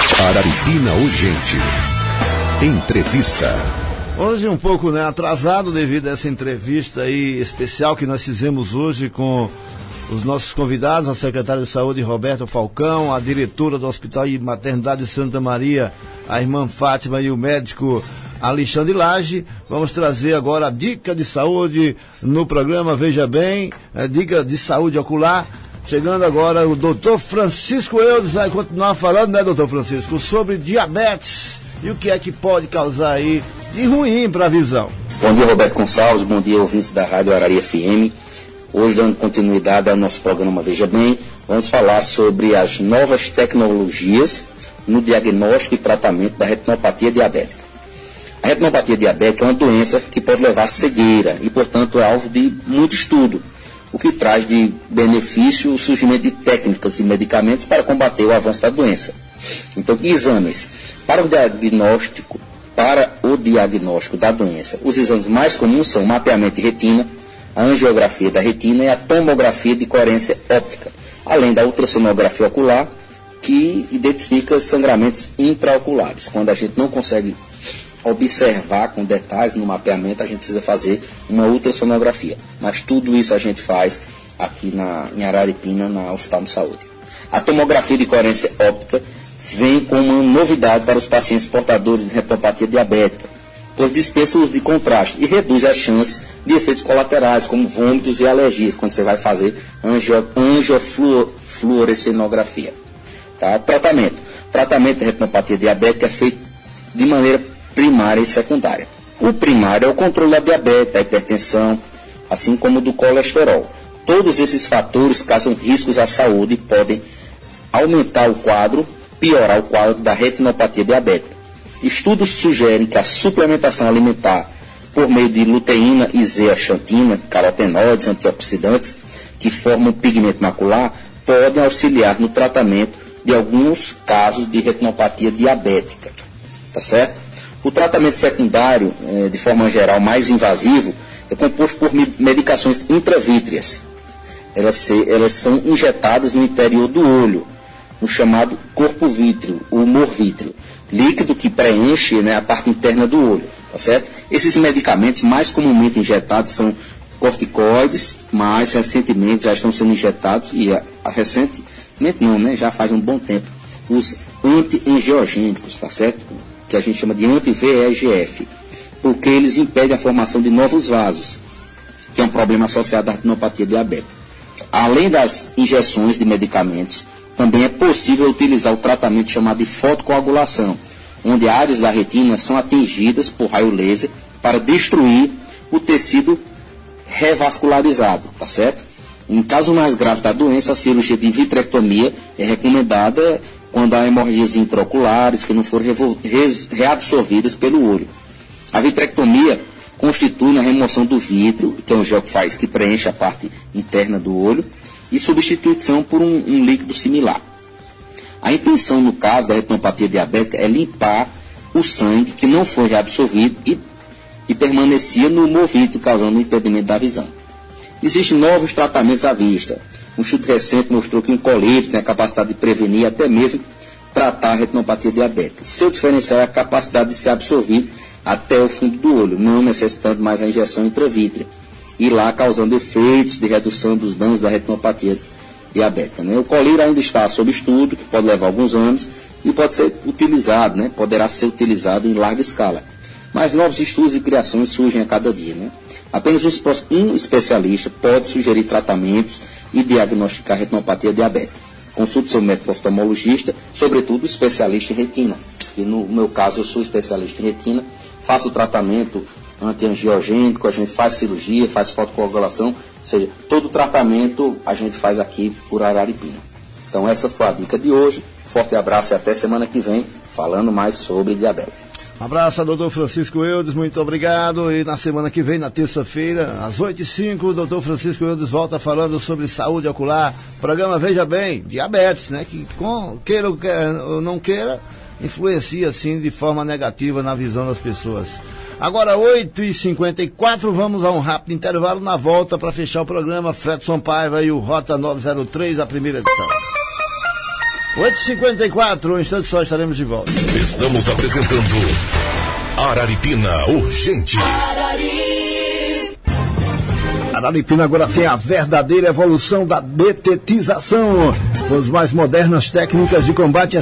Araripina Urgente. Entrevista. Hoje um pouco atrasado devido a essa entrevista aí especial que nós fizemos hoje com os nossos convidados, a secretária de Saúde Roberta Falcão, a diretora do Hospital e Maternidade de Santa Maria, a irmã Fátima, e o médico Alexandre Lage. Vamos trazer agora a dica de saúde no programa Veja Bem, a dica de saúde ocular. Chegando agora o doutor Francisco Eudes vai continuar falando, né, doutor Francisco, sobre diabetes e o que é que pode causar aí de ruim para a visão. Bom dia, Roberto Gonçalves, bom dia, ouvintes da Rádio Arari FM. Hoje, dando continuidade ao nosso programa Veja Bem, vamos falar sobre as novas tecnologias no diagnóstico e tratamento da retinopatia diabética. A retinopatia diabética é uma doença que pode levar à cegueira e, portanto, é alvo de muito estudo, o que traz de benefício o surgimento de técnicas e medicamentos para combater o avanço da doença. Então, exames para o diagnóstico da doença. Os exames mais comuns são o mapeamento de retina, a angiografia da retina e a tomografia de coerência óptica, além da ultrassonografia ocular, que identifica sangramentos intraoculares. Quando a gente não consegue observar com detalhes no mapeamento, a gente precisa fazer uma ultrassonografia. Mas tudo isso a gente faz aqui em Araripina, na Hospital de Saúde. A tomografia de coerência óptica vem com uma novidade para os pacientes portadores de retinopatia diabética, pois dispensa o uso de contraste e reduz as chances de efeitos colaterais, como vômitos e alergias, quando você vai fazer angiofluorescenografia. Tá? Tratamento da retinopatia diabética é feito de maneira primária e secundária. O primário é o controle da diabetes, da hipertensão, assim como do colesterol. Todos esses fatores causam riscos à saúde e podem aumentar o quadro, piorar o quadro da retinopatia diabética. Estudos sugerem que a suplementação alimentar por meio de luteína e zeaxantina, carotenoides, antioxidantes, que formam pigmento macular, podem auxiliar no tratamento de alguns casos de retinopatia diabética. Tá certo? O tratamento secundário, de forma geral mais invasivo, é composto por medicações intravítreas. Elas são injetadas no interior do olho, no chamado corpo vítreo, o humor vítreo, líquido que preenche, a parte interna do olho. Tá certo? Esses medicamentos mais comumente injetados são corticoides, mas recentemente já estão sendo injetados, recentemente não, já faz um bom tempo, os antiangiogênicos, tá certo? Que a gente chama de anti-VEGF, porque eles impedem a formação de novos vasos, que é um problema associado à retinopatia diabética. Além das injeções de medicamentos, também é possível utilizar o tratamento chamado de fotocoagulação, onde áreas da retina são atingidas por raio laser para destruir o tecido revascularizado, tá certo? Em caso mais grave da doença, a cirurgia de vitrectomia é recomendada quando há hemorragias intraoculares que não foram reabsorvidas pelo olho. A vitrectomia constitui a remoção do vítreo, que é um gel que preenche a parte interna do olho, e substituição por um líquido similar. A intenção, no caso da retinopatia diabética, é limpar o sangue que não foi reabsorvido e permanecia no humor vítreo, causando um impedimento da visão. Existem novos tratamentos à vista. Um estudo recente mostrou que um colírio tem a capacidade de prevenir e até mesmo tratar a retinopatia diabética. Seu diferencial é a capacidade de ser absorvido até o fundo do olho, não necessitando mais a injeção intravítrea, e lá causando efeitos de redução dos danos da retinopatia diabética. O colírio ainda está sob estudo, que pode levar alguns anos, e pode ser utilizado, poderá ser utilizado em larga escala. Mas novos estudos e criações surgem a cada dia. Apenas um especialista pode sugerir tratamentos e diagnosticar retinopatia diabética. Consulte seu médico oftalmologista, sobretudo especialista em retina. E no meu caso, eu sou especialista em retina, faço o tratamento antiangiogênico, a gente faz cirurgia, faz fotocoagulação, ou seja, todo o tratamento a gente faz aqui por Araripina. Então essa foi a dica de hoje. Forte abraço e até semana que vem, falando mais sobre diabetes. Um abraço, doutor Francisco Eudes, muito obrigado. E na semana que vem, na terça-feira, às 8h05, o doutor Francisco Eudes volta falando sobre saúde ocular. Programa Veja Bem, diabetes, que queira ou não queira, influencia, assim, de forma negativa na visão das pessoas. Agora, 8h54, vamos a um rápido intervalo. Na volta, para fechar o programa, Fredson Paiva e o Rota 903, a primeira edição. 8h54, um instante só estaremos de volta. Estamos apresentando Araripina Urgente. Araripina agora tem a verdadeira evolução da betetização, com as mais modernas técnicas de combate